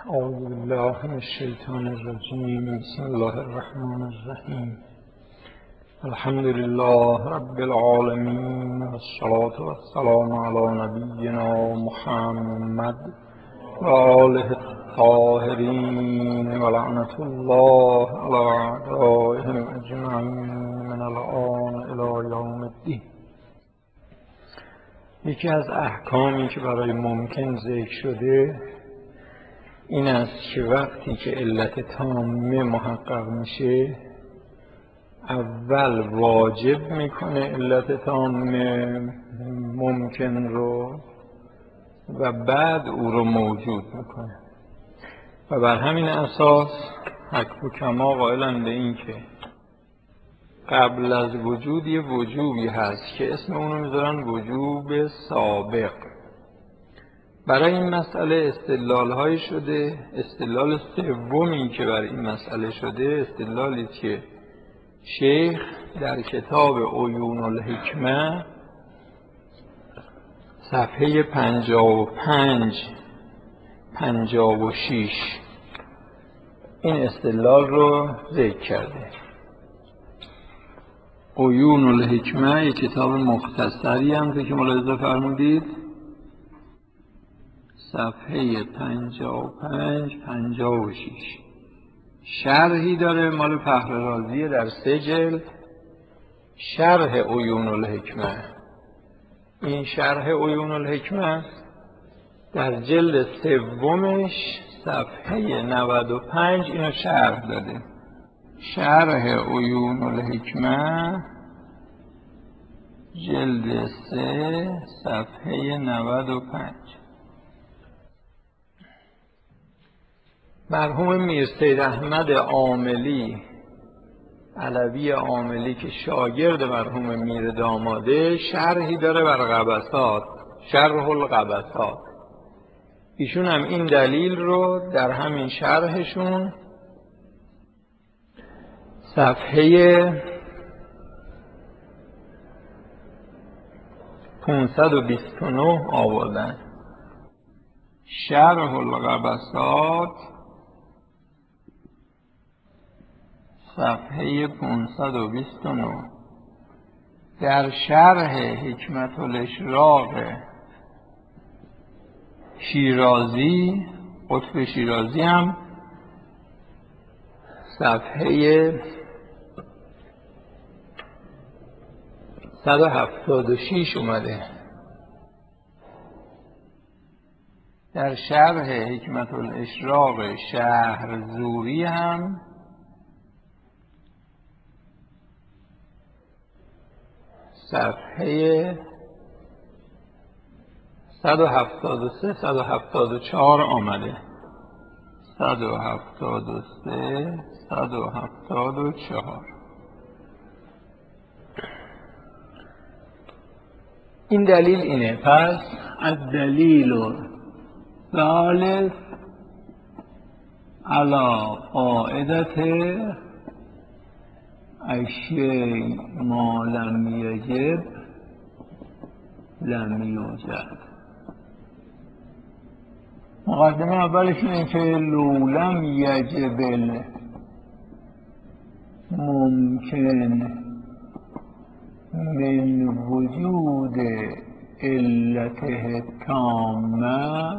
اعوذ بالله من الشیطان الرجیم. بسم الله الرحمن الرحیم. الحمد لله رب العالمین والصلاة والسلام علی نبینا محمد و آله الطاهرین و لعنة الله علی اعدائهم اجمعین من الآن الی یوم الدین. یکی از احکامی که برای ممکن ذکر شده این است که وقتی که علت تامه محقق میشه اول واجب میکنه علت تامه ممکن رو و بعد او رو موجود میکنه و بر همین اساس حکما قائلند به این که قبل از وجود یه وجوبی هست که اسم اونو میذارن وجوب سابق. برای این مسئله استدلال‌هایی شده. استدلال سومی که برای این مسئله شده استدلالی که شیخ در کتاب عیون الحکمه صفحه 55-56 این استدلال رو ذکر کرده. عیون الحکمه یک کتاب مختصری هم که ملاحظه فرمودید، صفحه 55-56 شرحی داره مال فخررازی در 3 جلد، شرح عیون الحکمه. این شرح عیون الحکمه در جلد 3 صفحه 95 اینو شرح داده. شرح عیون الحکمه جلد 3 صفحه 95. مرحوم میر سید احمد عاملی علوی عاملی که شاگرد مرحوم میر داماده شرحی داره بر قبسات، شرح القبسات. ایشون هم این دلیل رو در همین شرحشون صفحه 529 آوردن. شرح القبسات صفحه 529 در شرح حکمت الاشراق شیرازی، قطب شیرازی هم صفحه 176 اومده. در شرح حکمت الاشراق شهرزوری هم صفحه 173-174 آمده. 173-174 این دلیل اینه. پس الدلیل ثالث علی قاعدت الشیء ما لم یجب لم یوجد. مقدمه اولش اینه که لو لم یجب ممکن من وجود علته تامه،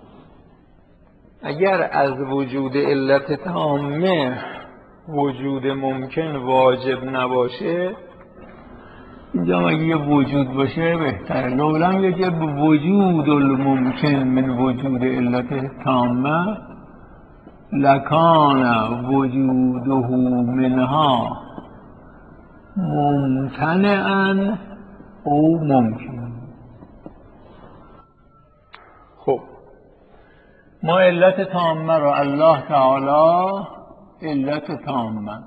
اگر از وجود علت تامه وجود ممکن واجب نباشه، اینجا اگه یه وجود باشه بهتره. لو لم یجب وجود الممکن من وجود علت تامه لکان وجوده منها ممتنعا او ممکن. خب ما علت تامه رو الله تعالی علت تامه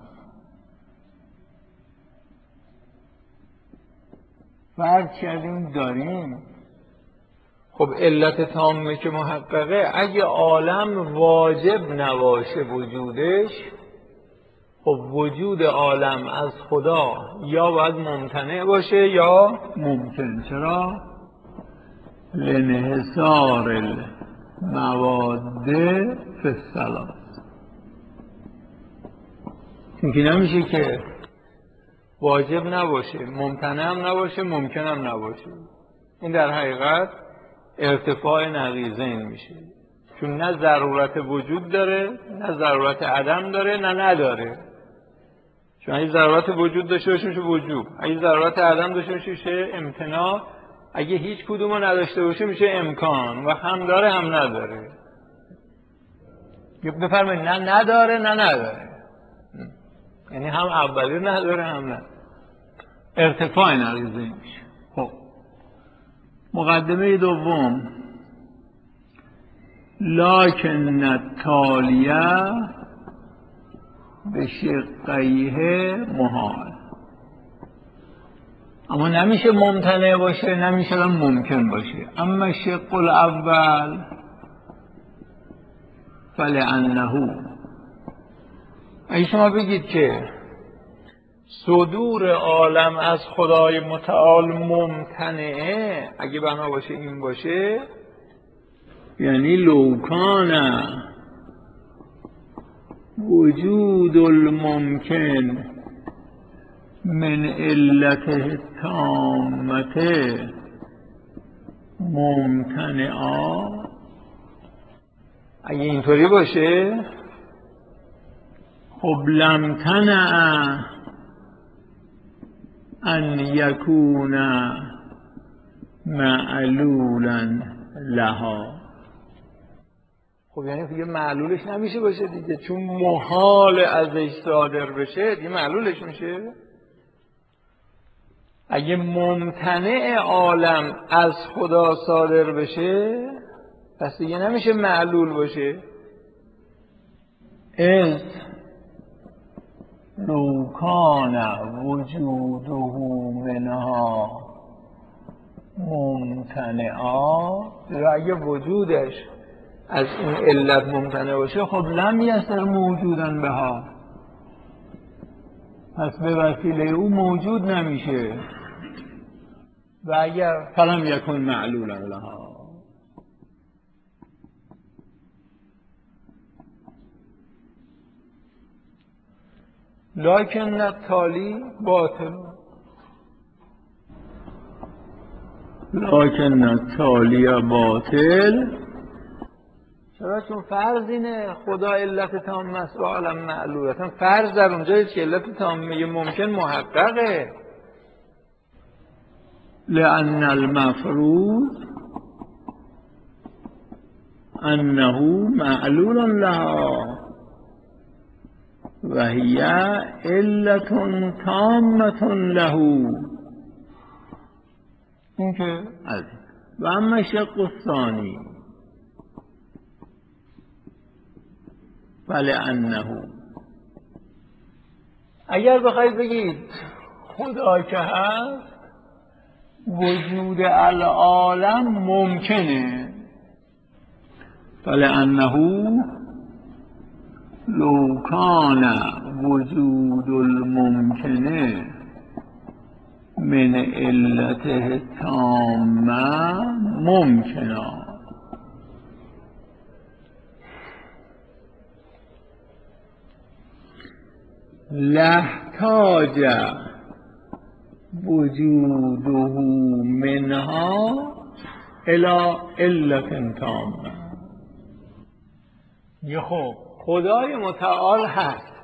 فرض کردیم داریم. خب علت تامه که محققه، اگه عالم واجب نباشه وجودش، خب وجود عالم از خدا یا باید ممتنع باشه یا ممکن. چرا؟ لانحصار مواد فی الثلاث. این که نمیشه که واجب نباشه، ممتنع هم نباشه، ممکن هم نباشه. این در حقیقت ارتفاع نقیضین میشه، چون نه ضرورت وجود داره، نه ضرورت عدم داره، نه نداره. چون اگه ضرورت وجود داشته باشه میشه وجوب، اگه ضرورت عدم داشته باشه میشه امتناع، اگه هیچ کدومو نداشته باشه میشه امکان. و هم داره هم نداره. بفرمایید نه نداره نه نداره، یعنی هم اولی نداره هم نداره. ارتفاع نقیضین میشه. خب مقدمه دوم، لکن التالیه به شقیه محال. اما نمیشه ممتنع باشه، نمیشه هم ممکن باشه. اما شق الاول فلانه، اگه شما بگید که صدور عالم از خدای متعال ممتنعه، اگه بنا باشه این باشه، یعنی لوکان وجود الممکن من علته تامته ممتنعا، اگه اینطوری باشه خب لم تنع ان یکون معلولا لها. خب یعنی دیگه معلولش نمیشه باشه دیگه، چون محال ازش صادر بشه دیگه معلولش میشه. اگه ممتنع عالم از خدا صادر بشه پس دیگه نمیشه معلول باشه. از لو کان وجوده منها ممتنعا، اگه وجودش از این علت ممتنع باشه خب لم یصر موجودا بها، پس به وسیله او موجود نمیشه. و اگر فلم یکن معلولا لها، لکن التالی باطل، لکن التالی باطل. چرا؟ چون فرض اینه خدا علت تام است و عالم معلولتن. فرض در اونجایی که علت تامه ممکن محققه. لأن المفروض انه معلول لها و هی علت تامة له. این که از و اما شق الثانی فلانه، اگر بخواید بگید خدا که هست وجود العالم ممکنه، فلانه لو کان وجود الممکنه من علته تامه ممکنا، لاحتاج وجوده منها الى علت تامه. یه خب خدای متعال هست،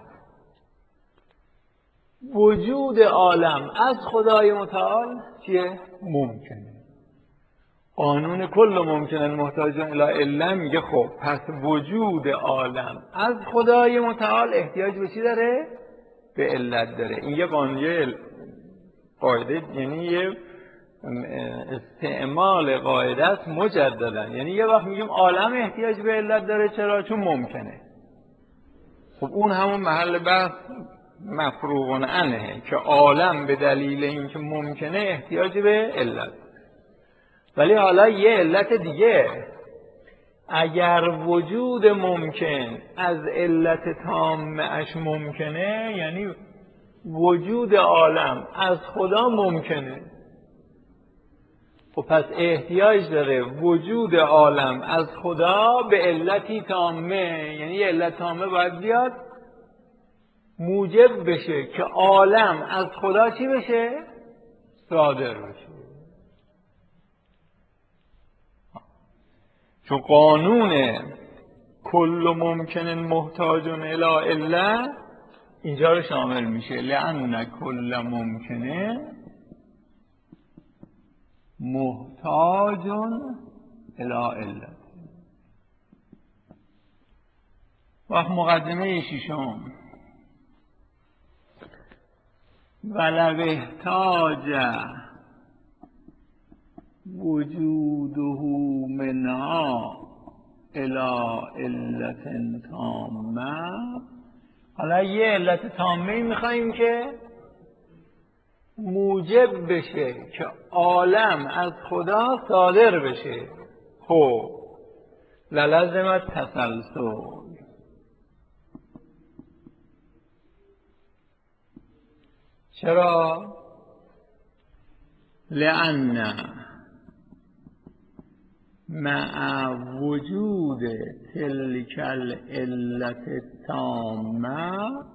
وجود عالم از خدای متعال چیه؟ ممکنه. قانون کل ممکنه محتاج الی علت میگه خب پس وجود عالم از خدای متعال احتیاج به چی داره؟ به علت داره. این یه قاعده، یعنی یه استعمال قاعده است مجددا. یعنی یه وقت میگیم عالم احتیاج به علت داره، چرا؟ چون ممکنه. خب اون همون محل بحث مفروغ عنه که عالم به دلیل اینکه ممکنه احتیاج به علت. ولی حالا یه علت دیگه، اگر وجود ممکن از علت تامه اش ممکنه، یعنی وجود عالم از خدا ممکنه. خب پس احتیاج داره وجود عالم از خدا به علتی تامه، یعنی یه علت تامه باید بیاد موجب بشه که عالم از خدا چی بشه؟ صادر بشه. چون قانون کل ممکن محتاج الی عله اینجا رو شامل میشه، لأن کل ممکنه محتاج الی عله. وقت مقدمه ششم، ولو احتاج وجوده منها الی علت تامه. حالا یه علت تامه میخواییم که موجب بشه که عالم از خدا صادر بشه. خب للزمت تسلسل. چرا؟ لأن مع وجود تلک العلت التامه،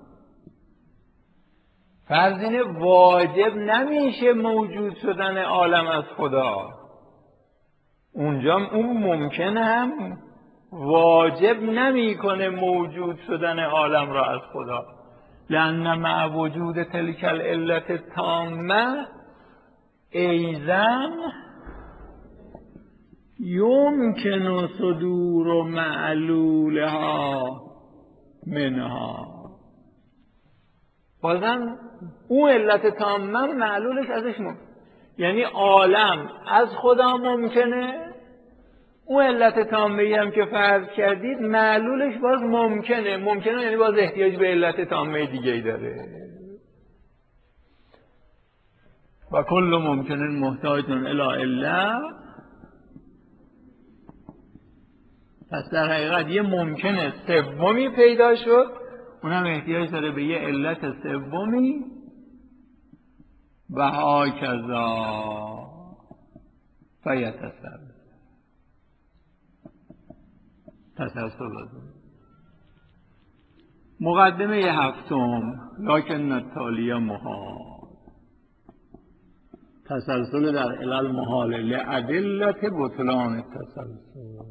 فرض اینه واجب نمیشه موجود شدن عالم از خدا. اونجا اون ممکن هم واجب نمیکنه موجود شدن عالم را از خدا. لأن مع وجود تلک العلت التامه ایضا یمکن صدور معلولها منها. بازم اون علت تامه معلولش ازش یعنی عالم از خدا ممکنه، اون علت تامه‌ای هم که فرض کردید معلولش باز ممکنه یعنی باز احتیاج به علت تامه دیگه‌ای داره. و کل ممکن محتاج الی عله. پس در حقیقت یه ممکن سومی پیدا شد، اونم احتیاج داره به یه علت سومی. و هاکذا فیتسل تسلسل لازم. مقدمه هفتم، لکن التالیه محال. تسلسل در علل محاله لعدلت بطلان التسلسل.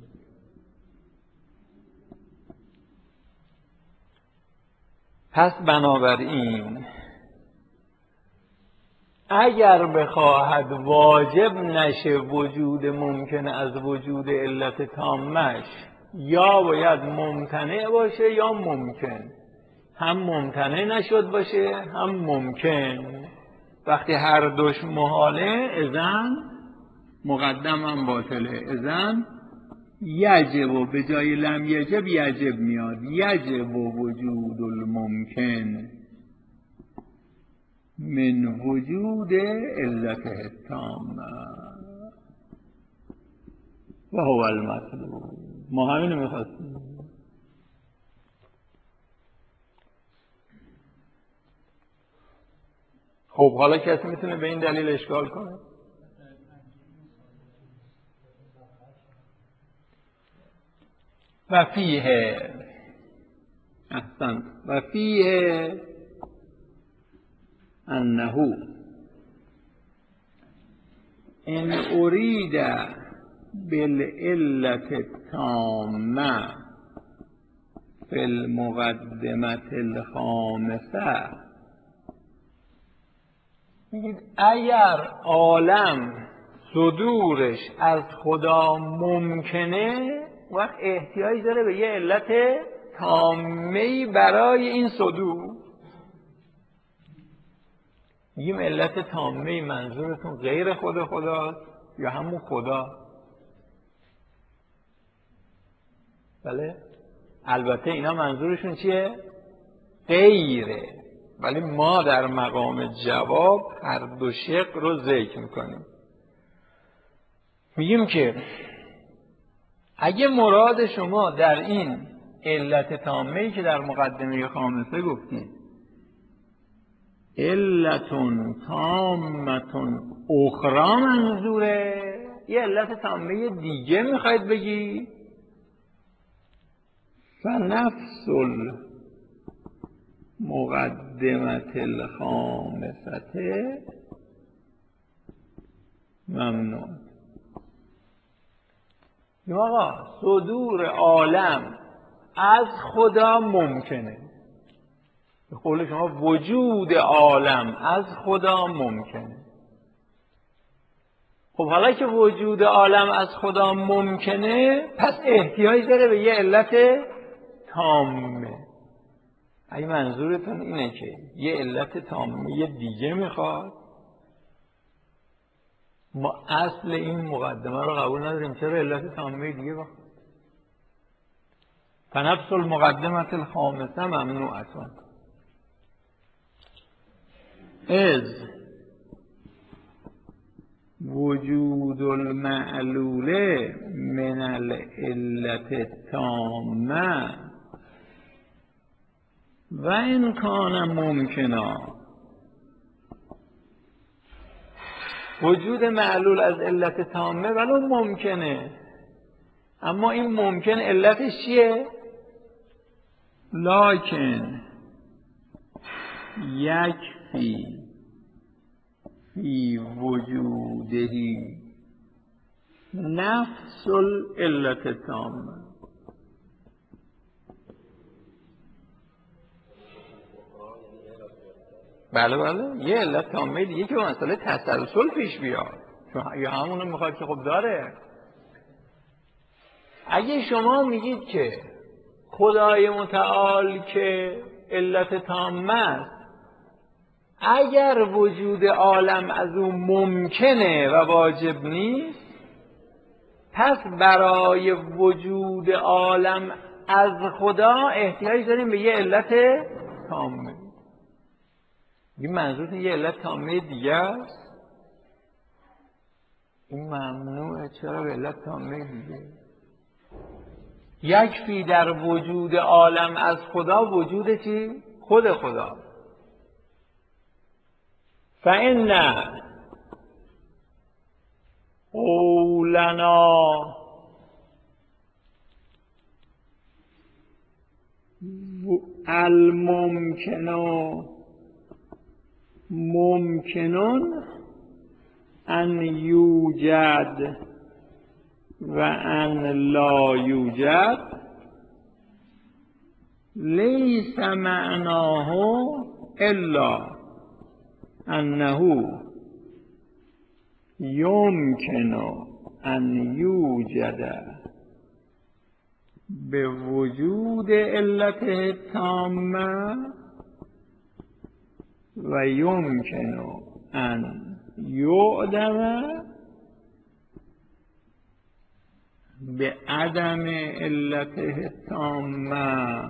پس بنابراین اگر بخواهد واجب نشه وجود ممکن از وجود علت تامش، یا باید ممتنع باشه یا ممکن. هم ممتنع نشد باشه هم ممکن. وقتی هر دوش محاله اذن مقدم هم باطله. اذن یجب و به جای لم یجب یجب میاد. یجب وجود الممکن من وجود علته التامه و هو المطلوب. ما همینو میخواستیم. خب حالا کسی میتونه به این دلیل اشکال کنه؟ و فیه احسن و فیه انه ان ارید بالعلت التامه فی المقدمه الخامسه. میگید اگر عالم صدورش از خدا ممکنه، وقت احتیاج داره به یه علت تامه‌ای برای این صدور. میگیم علت تامه‌ای منظورتون غیر خود خداست یا همون خدا؟ بله البته اینا منظورشون چیه؟ غیره، ولی ما در مقام جواب هر دو شق رو ذکر میکنیم. میگیم که اگه مراد شما در این علت تامه‌ای که در مقدمه خامسه گفتید علتون تامتون اخرى منظوره، یه علت تامه دیگه میخواید بگی؟ فنفس المقدمت الخامسه ممنوع. آقا صدور عالم از خدا ممکنه، به قول شما وجود عالم از خدا ممکنه. خب حالا که وجود عالم از خدا ممکنه، پس احتیاج داره به یه علت تامه. اگه منظورتون اینه که یه علت تامه دیگه میخواد، ما اصل این مقدمه رو قبول نداریم، چرا علت تامه دیگه بخواد؟ فنفس المقدمت الخامسه ممنوعتون از وجود المعلول من العلت التامه و این کان ممکنا. وجود معلول از علت تامه ولو ممکنه، اما این ممکن علتش چیه؟ لکن یکفی فی وجودهی نفس العلت التامه. بله بله، یه علت تامه دیگه که مسئله تسلسل پیش بیاد، چون یا همونو میخواد که خب داره. اگه شما میگید که خدای متعال که علت تامه است، اگر وجود عالم از او ممکنه و واجب نیست، پس برای وجود عالم از خدا احتیاج داریم به یه علت تامه. این منظورتون یه علت تامه دیگه است؟ این ممنوعه. چرا به علت تامه دیگه؟ یکفی در وجود عالم از خدا وجود چی؟ خود خدا. فإن قولنا الممکن ممکن ان یوجد و ان لا یوجد لیس معناه الا انه یمکن ان یوجد به وجود علت تامه و یمکن ان یعدم به عدم علت تامه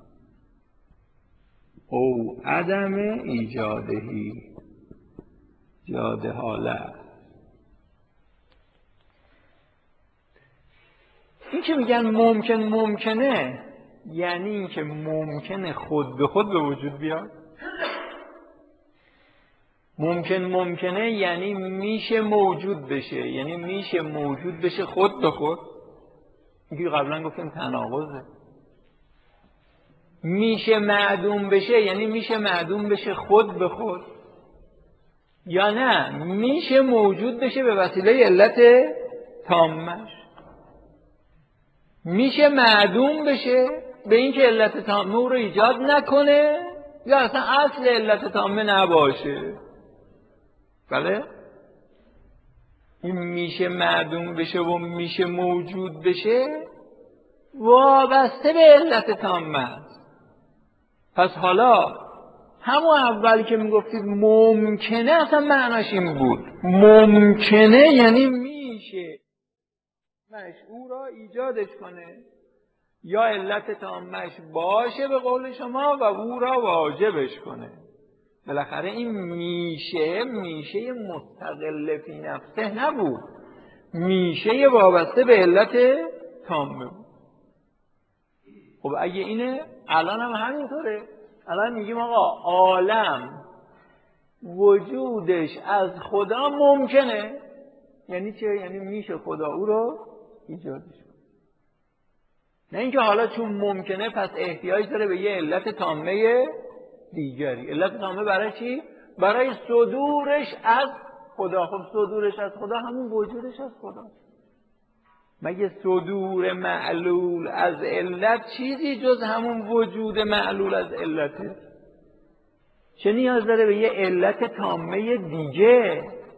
او عدم ایجادهی جاد حاله. این که میگن ممکن ممکنه، یعنی این که ممکنه خود به خود به وجود بیاد. ممکن ممکنه یعنی میشه موجود بشه، یعنی میشه موجود بشه خود به خود. اینکه قبلا گفتیم تناقضه. میشه معدوم بشه یعنی میشه معدوم بشه خود به خود، یا نه میشه موجود بشه به وسیله علت تامش. میشه معدوم بشه به اینکه علت تامه او رو ایجاد نکنه، یا اصلا اصل علت تامه نباشه. بله؟ این میشه معدوم بشه و میشه موجود بشه وابسته به علت تامه است. پس حالا همون اول که میگفتید ممکنه، اصلا معناش این بود. ممکنه یعنی میشه او را ایجادش کنه، یا علت تامش باشه به قول شما و او را واجبش کنه. بالاخره این میشه مستقل فی نفسه نبود، میشه وابسته به علت تامه بود. خب اگه اینه الان هم همینطوره. الان میگیم آقا عالم وجودش از خدا ممکنه. یعنی چه؟ یعنی میشه خدا او رو ایجادش کنه. نه اینکه حالا چون ممکنه پس احتیاج داره به یه علت تامه دیگری. علت تامه برای چی؟ برای صدورش از خدا. خب صدورش از خدا همون وجودش از خدا. مگه صدور معلول از علت چیزی جز همون وجود معلول از علته؟ چه نیاز داره به یه علت تامه دیگه؟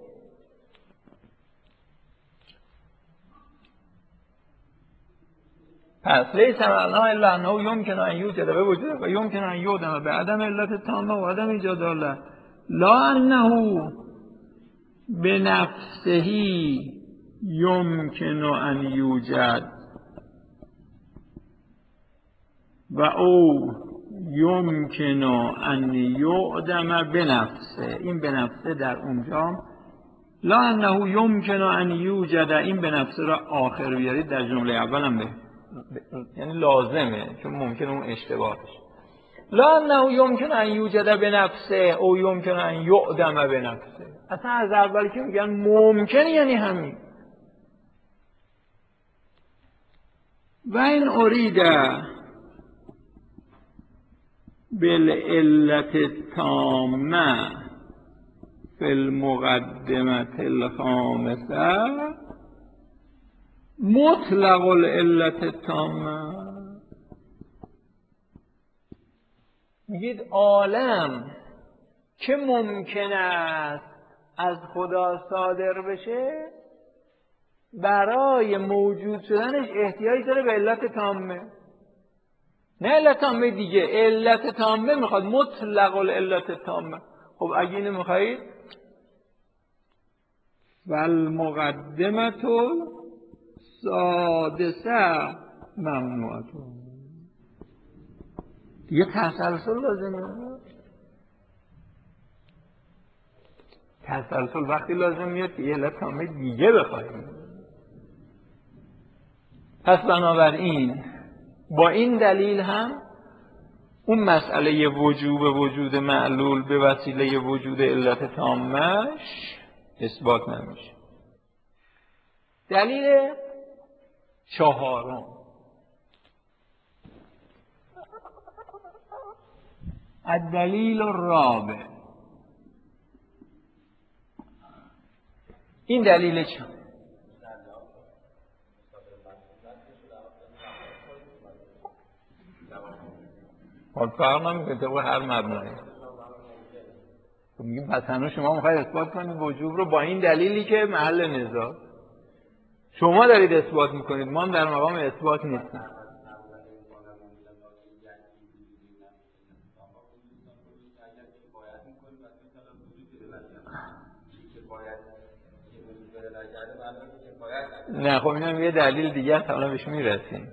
پس لیس معناه الا انه یمکن ان یوجد به وجود و یمکن ان یعدم به عدم علت تامه و عدم ایجاد الله، لا انه به نفسه یمکن ان یوجد و او یمکن ان یعدم به نفسه. این به نفسه در اونجا لا انه یمکن ان یوجد، این به نفسه را آخر بیارید در جمله اول هم یعنی لازمه، چون ممکنه اون اشتباه بشه. لا انه یمکن ان یوجد به نفسه او یمکن ان یعدم به نفسه. اصلا از اول که میگن ممکن یعنی همین. و این اریده بالعلت التامه فی المقدمه الخامسه مطلق العلت التامه. میگید عالم که ممکن است از خدا صادر بشه، برای موجود شدنش احتیاج داره به علت تامه. نه علت تامه دیگه، علت تامه میخواد، مطلق العلت تامه. خب اگه اینو میخواید والمقدمه السادسه ممنوعه. دیگه تسلسل لازمه. تسلسل وقتی لازم میاد که یه علت تامه دیگه بخواهیم. پس بنابراین با این دلیل هم اون مسئله وجود معلول به وسیله وجود علت تامش اثبات نمیشه. دلیل چهارم، الدلیل الرابع. این دلیل چه؟ فرق نمیکنه طبق هر مبنایی. خب میگیم پس هنوز شما میخواید اثبات کنید وجود رو با این دلیلی که محل نزاع شما دارید اثبات میکنید، ما هم در مقام اثبات نیستیم. نه خب اینم یه دلیل دیگه است، حالا بهش میرسیم.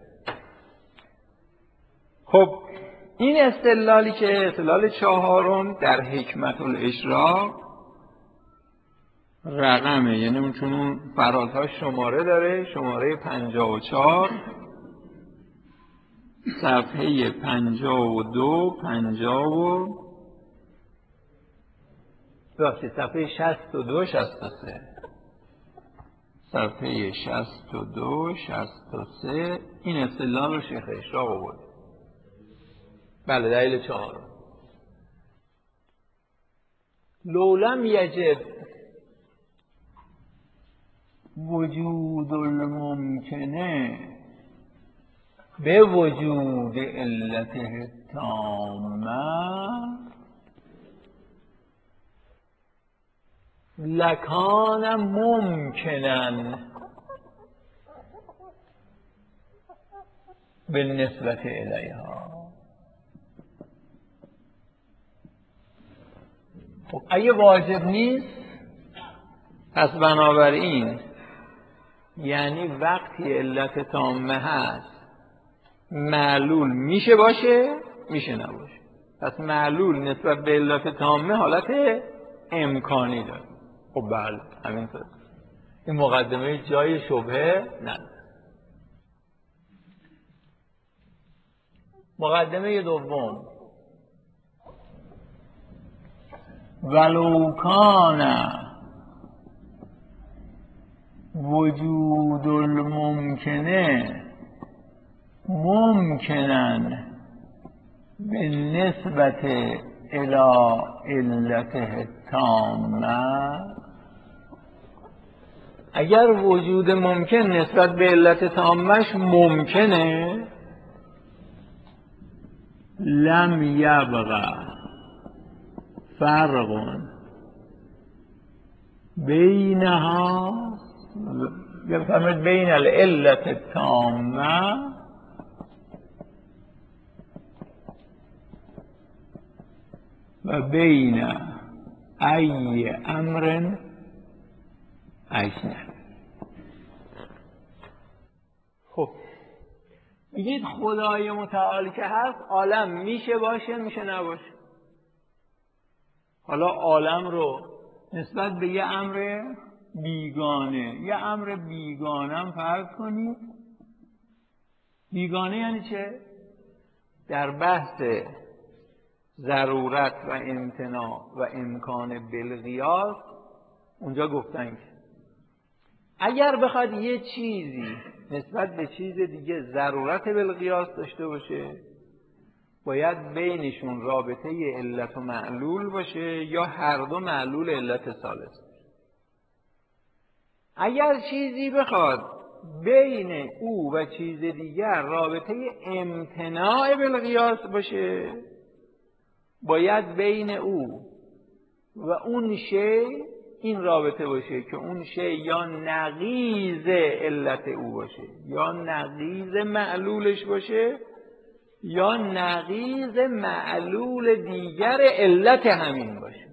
خب این استدلالی که استدلال چهارم در حکمت الاشراق رقمه، یعنی اون چون اون فرازها شماره داره، شماره 54 صفحه 52 صفحه 62 63 صفحه 62 63 این استدلال رو شیخ اشراق آورد. بله دلیل چهارم، لولم یجب وجود الممکنه به وجود علته تامه لکان ممکنن بالنسبت الیها. خب اگه واجب نیست پس بنابراین یعنی وقتی علت تامه هست معلول میشه باشه میشه نباشه. پس معلول نسبت به علت تامه حالت امکانی داره. خب بله همینطور. این مقدمه جای شبهه نداره. مقدمه دوم، ولو کان وجود الممکنه ممکنن بالنسبت الى علته التامه، اگر وجود ممکن نسبت به علت تامش ممکنه، لم یبقى فرق بینها، بفرمایید بین العلت التامه و بین ای امر اجنبی. خب میگید خدای متعال که هست عالم میشه باشه میشه نباشه. حالا عالم رو نسبت به یه امر بیگانه، یه امر بیگانه فرض کنید. بیگانه یعنی چه؟ در بحث ضرورت و امتناع و امکان بالقیاس اونجا گفتن که اگر بخواد یه چیزی نسبت به چیز دیگه ضرورت بالقیاس داشته باشه، باید بینشون رابطه علت و معلول باشه یا هر دو معلول علت ثالث. اگر چیزی بخواد بین او و چیز دیگر رابطه امتناع بالقیاس باشه، باید بین او و اون شی این رابطه باشه که اون شی یا نقیض علت او باشه یا نقیض معلولش باشه یا نقیض معلول دیگر علت همین باشه.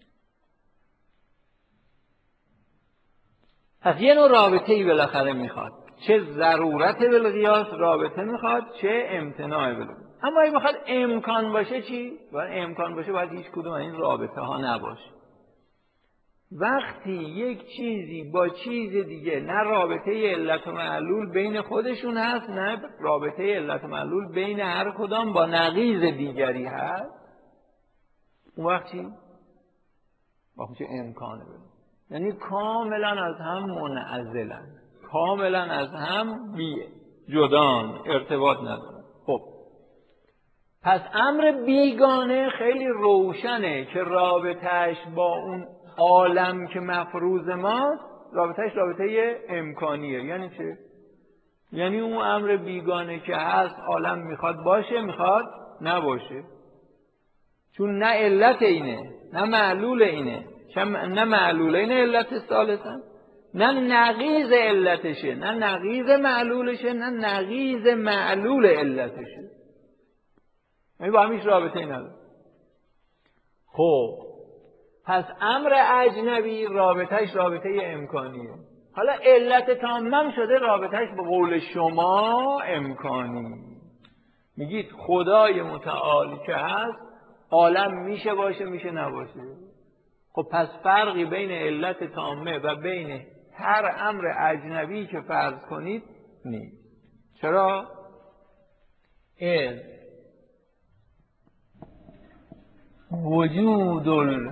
پس یه نوع رابطه‌ای بالاخره میخواد، چه ضرورت بالقیاس رابطه میخواد چه امتناع بالقیاس. اما اگه بخواد امکان باشه چی؟ باید امکان باشه باید هیچ کدوم این رابطه ها نباشه. وقتی یک چیزی با چیز دیگه نه رابطه علت و معلول بین خودشون هست نه رابطه علت و معلول بین هر کدام با نقیض دیگری هست، اون وقت چی؟ وقتی چه امکانه بده. یعنی کاملا از هم منعزلن، کاملا از هم جدان، ارتباط ندارن. خب پس امر بیگانه خیلی روشنه که رابطهش با اون عالم که مفروض ماست رابطهش رابطه امکانیه. یعنی چه؟ یعنی اون امر بیگانه که هست عالم میخواد باشه میخواد نباشه، چون نه علت اینه نه معلول اینه، نه معلول اینه علت ثالثن، نه نقیض علتشه نه نقیض معلولشه نه نقیض معلول علتشه، یعنی با همیش رابطه نداره. خب پس امر اجنبی رابطهش رابطه امکانیه. حالا علت تامم شده رابطهش به قول شما امکانی. میگید خدای متعال که هست عالم میشه باشه میشه نباشه. خب پس فرقی بین علت تامه و بین هر امر اجنبی که فرض کنید نیست. چرا؟ وجود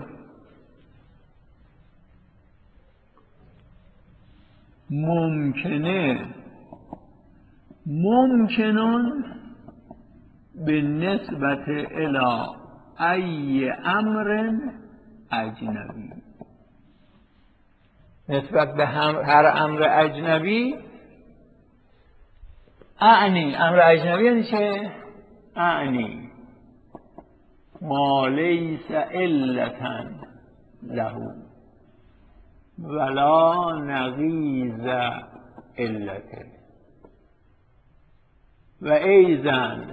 ممکنه ممکنون به نسبت الی ای امر اجنبی. نسبت به هر امر اجنبی، اعنی امر اجنبی یعنی چه؟ اعنی ما لیس علتا له ولا نقیض علته و ایضاً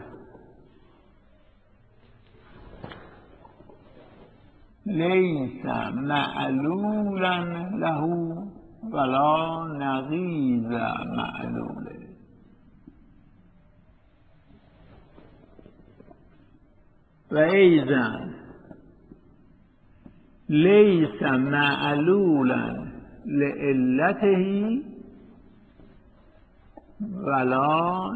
لیس معلولا له ولا نقیض معلوله و ایضاً لیس معلولا لعلته ولا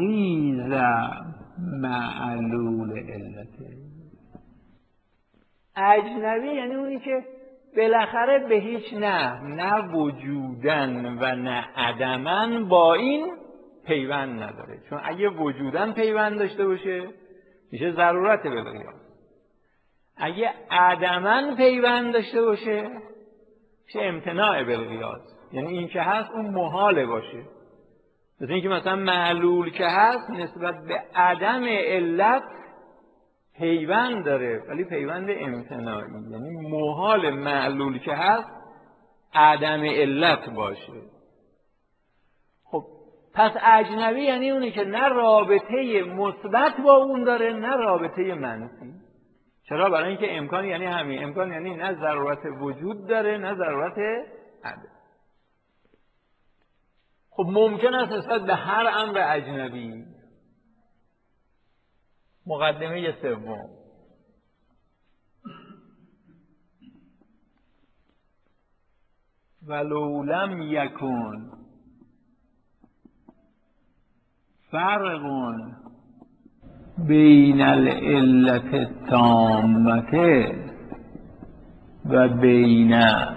نقیض معلول علته. اجنبی یعنی اونی که بالاخره به هیچ نه وجودن و نه عدمن با این پیوند نداره. چون اگه وجودن پیوند داشته باشه میشه ضرورت بالقیاس، اگه عدمن پیوند داشته باشه میشه امتناع بالقیاس، یعنی این که هست اون محاله باشه. مثل اینکه مثلا معلول که هست نسبت به عدم علت پیوند داره ولی پیوند امتناعی، یعنی محال معلول که هست عدم علت باشه. خب پس اجنبی یعنی اونی که نه رابطه مثبت با اون داره نه رابطه منفی. چرا؟ برای اینکه امکان یعنی همین، امکان یعنی نه ضرورت وجود داره نه ضرورت عدم. خب ممکن است نسبت به هر امر اجنبی. مقدمه سوم، ولو لم یکن فرق بین العلت التامه و بین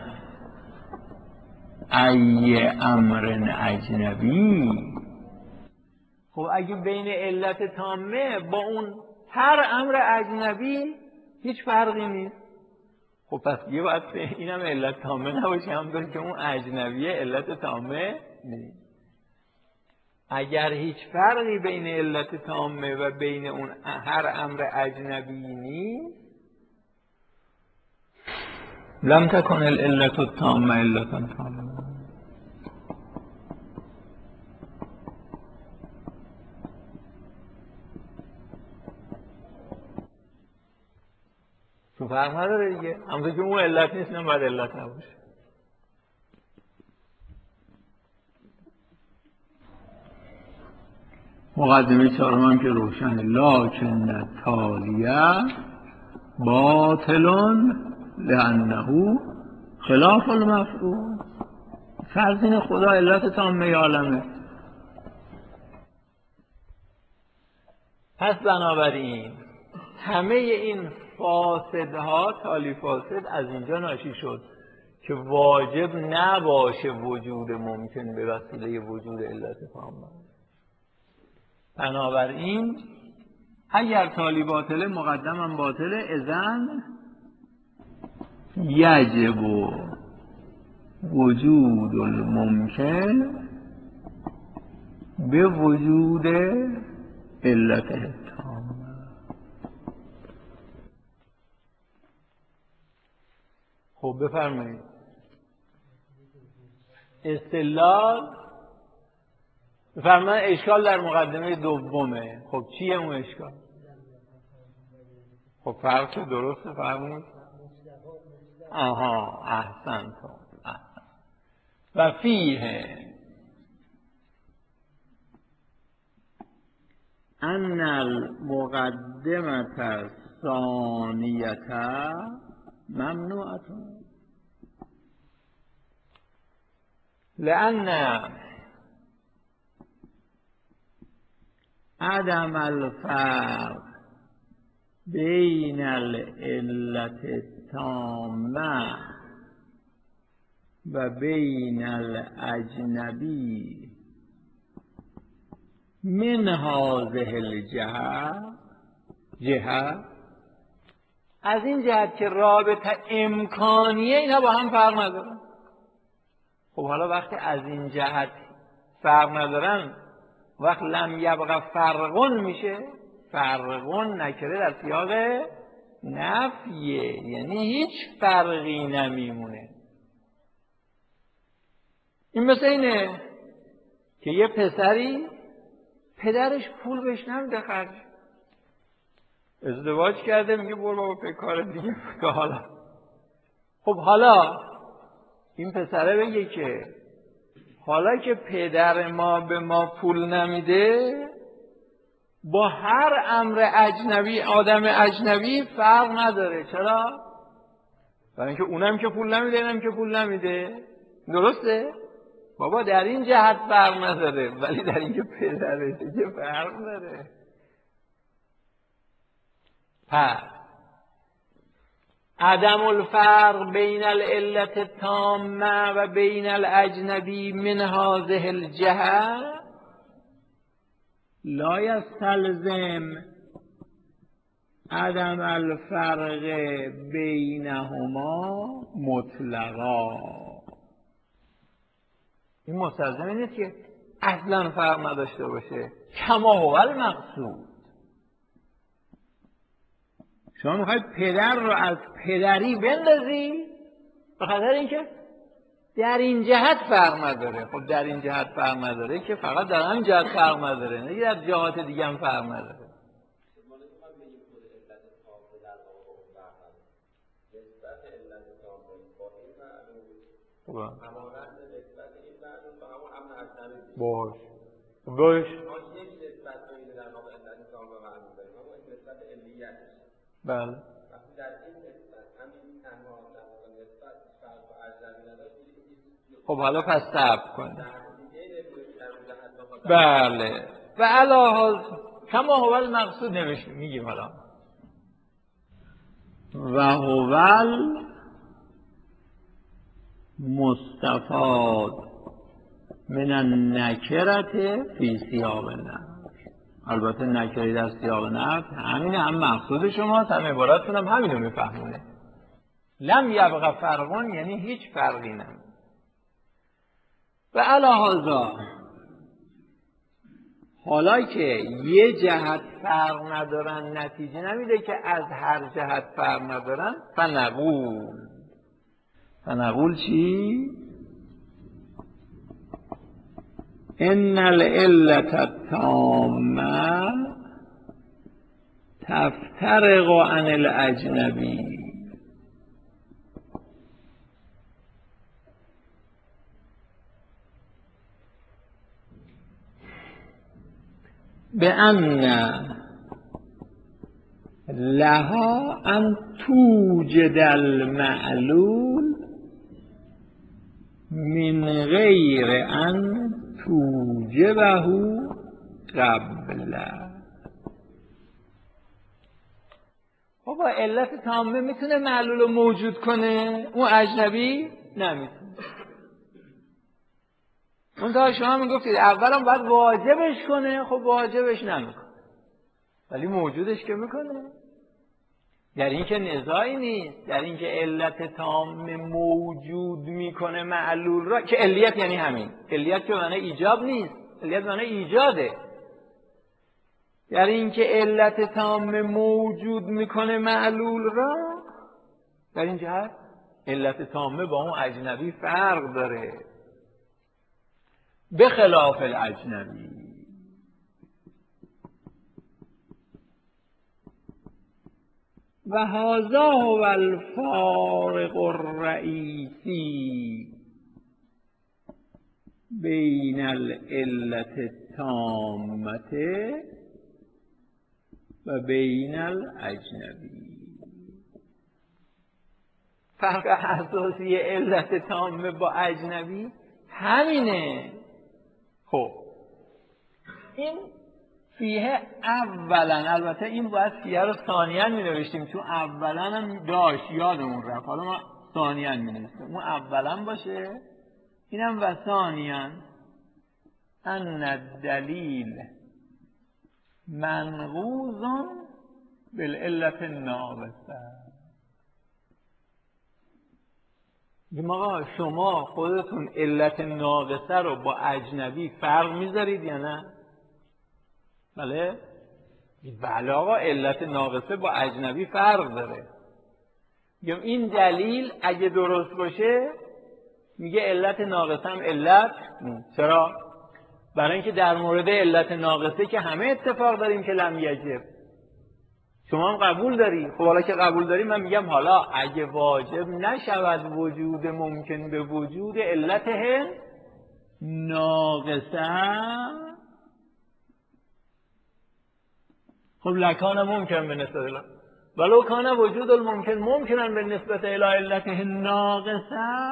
ای امر اجنبی. خب اگه بین علت تامه با اون هر امر اجنبی هیچ فرقی نیست، خب پس یه باید اینم علت تامه نباشه، همونطور که اون اجنبیه علت تامه نیست. اگر هیچ فرقی بین علت تامه و بین اون هر امر اجنبی نیست، لم تکن العلت التامه علت تامه. تو فرق نداره دیگه، همونطور که اون علت نیست نه باید علت نباشه. مقدمه چهارم هم که روشن، لکن تالیه باطل لانه خلاف المفعول. فرضین خدا علت تامه عالمه. پس بنابراین همه این فاسدها، تالی فاسد، از اینجا ناشی شد که واجب نباشه وجود ممکن به وسیله وجود علت تامه. بنابراین اگر تالی باطله مقدمم باطله، اذن یجب وجود الممکن به وجود علت تامه. خب بفرمایید استدلال. بفرمایید اشکال در مقدمه دومه. خب چیه اون اشکال؟ خب فرق که درسته فرمود. آها احسن. و فیه ان المقدمه الثانیه ممنوعه لأن عدم الفرق بین العلت التامه و بین الاجنبی من هذه الجهه، از این جهت که رابطه امکانیه اینا با هم فرق ندارن. خب حالا وقتی از این جهت فرق ندارن، وقت لم یبقى فرقون میشه. فرقون نکره در سیاق نفیه، یعنی هیچ فرقی نمیمونه. این مثل اینه که یه پسری پدرش پول بهش نمیده خرج، ازدواج کرده، میگه برو بابا به کار دیگه که حالا. خب حالا این پسره بگه که حالا که پدر ما به ما پول نمیده، با هر امر اجنبی آدم اجنبی فرق نداره. چرا؟ برای اینکه اونم که پول نمیده اینم که پول نمیده. درسته؟ بابا در این جهت فرق نداره، ولی در اینکه پدرشه که فرق داره. پس عدم الفرق بین العلت التامه و بین الاجنبی من هذه الجهه لا یستلزم عدم الفرق بینهما مطلقا. این مستلزم نیست که اصلا فرق نداشته باشه. کما هو المقصود. شما میخواید پدر رو از پدری بندازی به خاطر اینکه در این جهت فرق نداره. خب در این جهت فرق نداره که فقط در همین جهت فرق نداره، نه در جهات دیگه هم فرق نداره. باش بله. خب حالا پس صبر کنید. بله و علاوه کما هو المقصود نوشته میگیم حالا و هو المستفاد من النکرة فی سیاق النفی. البته نکره در سیاق نفی همین هم مقصود شماست، هم عبارتتون هم همینو میفهمونه. لم یبقى فرقون یعنی هیچ فرقی نمید. و علی هذا حالا که یه جهت فرق ندارن نتیجه نمیده که از هر جهت فرق ندارن. فنقول چی؟ ان العلة التامة تفترق عن الاجنبی. بأن لها ان توجد المعلول من غیر ان توجبه قبل. بابا علت تامه میتونه معلول رو موجود کنه، اون اجنبی نمیتونه. اون تا شما میگفتید اولا باید واجبش کنه، خب واجبش نمیکنه ولی موجودش که میکنه. در این که نزاعی نیست، در این که علت تامه موجود میکنه معلول را، که علیت یعنی همین علیت که معنی ایجاب نیست، علیت معنی ایجاده. در این که علت تامه موجود میکنه معلول را، در این جهت علت تامه با اون اجنبی فرق داره به خلاف الاجنبی. و هذا هو الفارق الرئیسی بین العلة التامة و بین الاجنبی. فرق اساسی علت تامه با اجنبی همینه. خب این فیه اولا، البته این باید فیه رو ثانیا می نوشتیم چون اولا هم داشت یادمون رفت، حالا ما ثانیا می نوشتیم. اون اولا باشه، اینم و ثانیا ان الدلیل منقوض بالعلت الناقصه. آقا شما خودتون علت ناقصه رو با اجنبی فرق میذارید یا نه؟ بله؟ بله آقا علت ناقصه با اجنبی فرق داره. میگم این دلیل اگه درست باشه میگه علت ناقصه هم علت. چرا؟ برای اینکه در مورد علت ناقصه که همه اتفاق داریم که لم یجب. شما هم قبول داری. خب حالا که قبول داری من میگم حالا اگه واجب نشود وجود ممکن به وجود علته ناقصه، خب لکان ممکن به نسبت اله ولو کان وجود الممکن ممکنن به نسبت اله علته ناقصه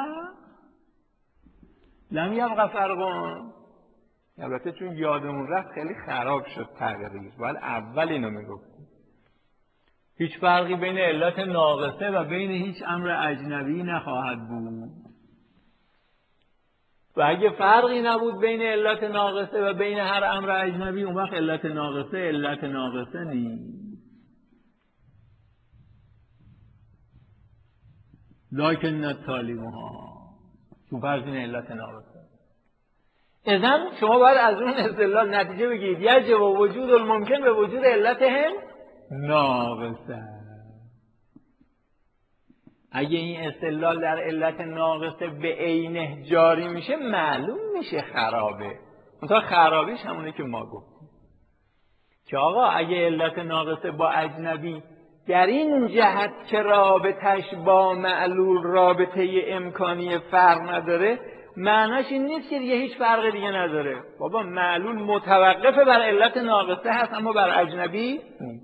لم یبقى فرقون. البته چون یادمون رفت خیلی خراب شد تقریر، باید اول اینو میگفتیم. هیچ فرقی بین علت ناقصه و بین هیچ امر اجنبی نخواهد بود. و اگه فرقی نبود بین علت ناقصه و بین هر امر اجنبی، اون وقت علت ناقصه نیست. لکن التالیمها چون فرض این علت ناقصه. اذن شما باید از اون استدلال نتیجه بگیرید یجب وجود الممکن به وجود علتهم ناقصه. اگه این استدلال در علت ناقصه به عینه جاری میشه، معلوم میشه خرابه. مثلا خرابیش همونه که ما گفتیم که آقا اگه علت ناقصه با اجنبی در این جهت که رابطش با معلول رابطه امکانی فرق نداره، معناش این نیست که دیگه هیچ فرق دیگه نداره. بابا معلول متوقف بر علت ناقصه هست اما بر اجنبی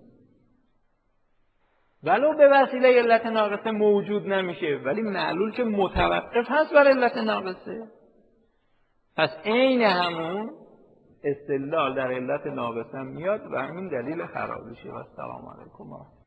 ولو به وسیله علت ناقصه موجود نمیشه، ولی معلول که متوقف هست بر علت ناقصه. پس عین همون استدلال در علت ناقصه میاد و همین دلیل خرابشه. و السلام علیکم.